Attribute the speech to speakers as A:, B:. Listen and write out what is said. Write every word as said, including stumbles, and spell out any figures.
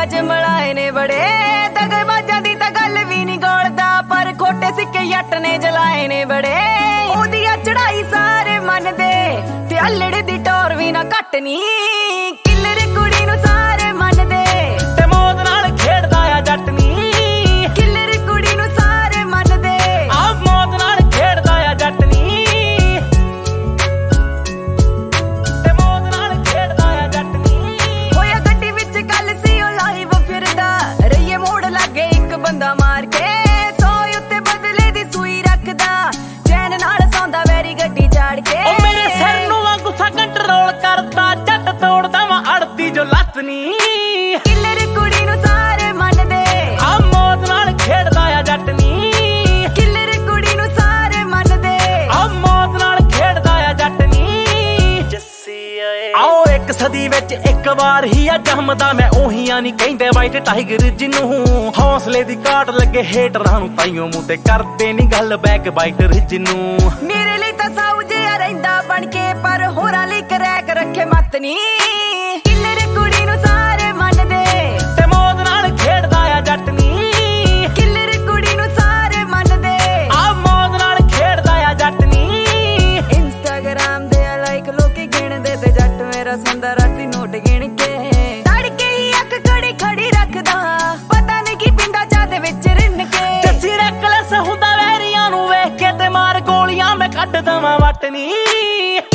A: ਜਮਲਾਏ ਨੇ ਬੜੇ ਦਗੇਬਾਜ਼ਾਂ ਦੀ ਤਾਂ ਗੱਲ ਵੀ ਨਹੀਂ ਗੋਲਦਾ ਪਰ ਖੋਟੇ ਸਿੱਕੇ ਜੱਟ ਨੇ ਜਲਾਏ ਨੇ ਬੜੇ ਉਹਦੀ ਆ ਚੜਾਈ ਸਾਰੇ ਮੰਨਦੇ ਤੇ ਅਲੜੇ ਦੀ ਟੌਰ ਵੀ ਨਾ ਘੱਟ ਨੀ ਕਿੱਲਰ ਕੁੜੀ ਨੂੰ ਸਾਰੇ ਮੰਨਦੇ
B: ਤੇ ਮੌਤ ਨਾਲ ਖੇਡਦਾ ਆ ਜੱਟ ਨੀ
A: ਕਿੱਲਰ ਕੁੜੀ ਨੂੰ ਸਾਰੇ ਮੰਨਦੇ
B: ਆ ਮੌਤ ਨਾਲ ਖੇਡਦਾ ਆ ਜੱਟ ਨੀ ਤੇ ਮੌਤ ਨਾਲ ਖੇਡਦਾ ਆ ਜੱਟ ਨੀ
A: ਹੋਇਆ ਗੱਡੀ ਵਿੱਚ ਗੱਲ ਸੀ ਉਹ ਲਾਈਵ ਫਿਰਦਾ ਰਈਏ ਮੋੜ ਲੱਗੇ ਇੱਕ ਬੰਦਾ ਮਾਰ ਕੇ ਸੋਈ ਉੱਤੇ ਬਦਲੇ ਦੀ ਸੂਈ ਰੱਖਦਾ ਚੈਨ ਨਾਲ ਸੌਂਦਾ ਵੈਰੀ ਗੱਡੀ ਚਾੜ ਕੇ
B: ਉਹ ਮੇਰੇ ਸਿਰ ਨੂੰ ਆ ਗੁੱਸਾ ਕੰਟਰੋਲ ਕਰਦਾ ਜੱਟ ਤੋੜਦਾ ਵਾ ਅੜਦੀ ਜੋ ਲੱਤ ਨੀ
A: ਕਿੱਲਰ ਕੁੜੀ ਨੂੰ ਸਾਰੇ ਮੰਨਦੇ
B: ਆ ਮੌਤ ਨਾਲ ਖੇਡਦਾ ਆ ਜੱਟ ਨੀ
A: ਕਿੱਲਰ ਕੁੜੀ ਨੂੰ ਸਾਰੇ ਮੰਨਦੇ
B: ਆ ਮੌਤ ਨਾਲ ਖੇਡਦਾ ਆ ਜੱਟ ਨੀ ਜੱਸੀ ਓਏ ਆਓ ਇੱਕ ਸਦੀ ਵਿੱਚ ਇੱਕ ਵਾਰ ਹੀ ਆ ਜੰਮਦਾ ਮੈਂ ਉਹੀਆਂ ਨਹੀਂ ਕਹਿੰਦੇ ਵਾਈਟ ਟਾਈਗਰ ਜਿਹਨੂੰ ਹੌਸਲੇ ਦੀ ਕਾਟ ਲੱਗੇ ਹੇਟਰਾਂ ਨੂੰ ਤਾਈਓ ਮੂੰਹ ਤੇ ਕਰਦੇ ਨਹੀਂ ਗੱਲ ਬੈਕ ਬਾਈਟਰ ਜਿਹਨੂੰ
A: ਮੇਰੇ ਲਈ ਤਾਂ ਸਾਊ ਜਿਹਾ ਰਹਿੰਦਾ ਬਣ ਕੇ ਪਰ ਹੋਰਾਂ ਲਈ ਕਰੈਕ ਰੱਖੇ ਮੱਤ ਨੀ ਕਿੱਲਰ ਕੁੜੀ ਨੂੰ ਸਾਰੇ ਮੰਨਦੇ
B: ਤੇ ਮੌਤ ਨਾਲ ਖੇਡਦਾ ਆ ਜੱਟ ਨੀ
A: ਕਿੱਲਰ ਕੁੜੀ ਨੂੰ ਸਾਰੇ ਮੰਨਦੇ
B: ਆ ਮੌਤ ਨਾਲ ਖੇਡਦਾ ਆ ਜੱਟ ਨੀ
A: ਇੰਸਟਾਗ੍ਰਾਮ ਦੇ ਲਾਈਕ ਲੋਕੀ ਗਿਣਦੇ ਤੇ ਜੱਟ ਮੇਰਾ ਸੁੰਦਰ ਰਾਤੀ ਨੋਟ ਗਿਣ ਕੇ ਤੜਕੇ ਹੀ ਅੱਖ ਖੜੀ ਖੜੀ ਰੱਖਦਾ ਪਤਾ ਨਹੀਂ ਕੀ ਪਿੰਡਾ ਚਾਹ ਦੇ ਵਿੱਚ ਰਿੰਨ ਕੇ
B: ਜੱਸੀ ਰੈਕਲੈਸ ਹੁੰਦਾ ਵੈਰੀਆਂ ਨੂੰ ਵੇਖ ਕੇ ਤੇ ਮਾਰ ਗੋਲੀਆਂ ਮੈਂ ਕੱਢ ਦਵਾਂ ਵੱਟ ਨੀ